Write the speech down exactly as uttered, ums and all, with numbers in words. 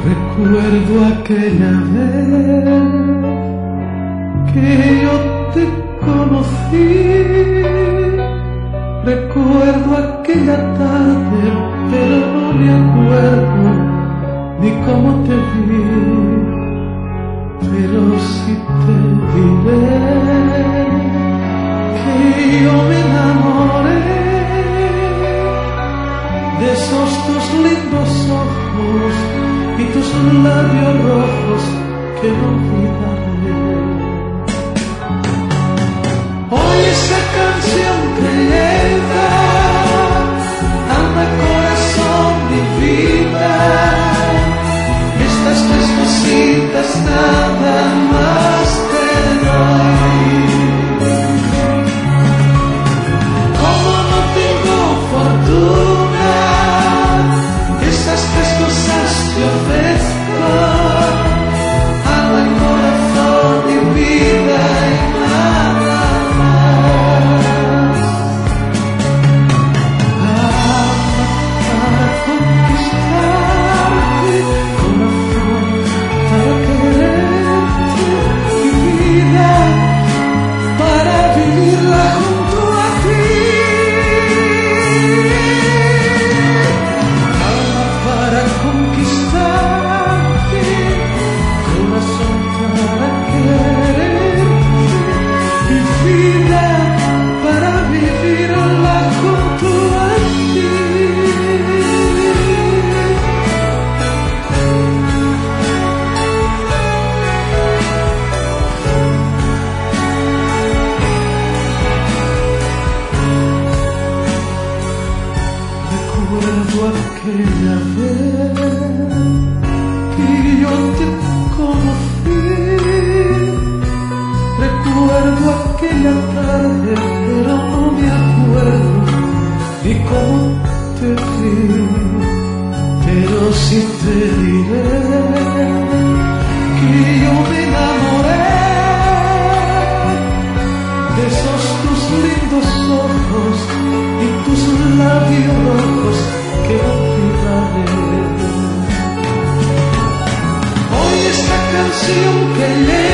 Recuerdo aquella vez que yo te conocí, recuerdo aquella tarde, pero no me acuerdo ni cómo te vi, pero sí te diré que yo me enamoré de esos tus lindos ojos y tus labios rojos que no olvidaré. Hoy esa canción que llega, anda corazón mi vida, estas tres cositas nada más te doy. Como no tengo fortuna, estas tres cosas te ofrezco, alma, corazón y vida y nada más. Alma para conquistarte, corazón para quererte y vida para vivirla junto a ti. Para conquistarte, corazón para quererte y vida para vivirla junto a ti. Recuerdo aquella vez que yo te conocí, recuerdo aquella tarde, pero no me acuerdo ni cómo te vi, pero sí te diré que yo me enamoré de esos tus lindos ojos y tus labios rojos que olvidaré. Hoy esta canción que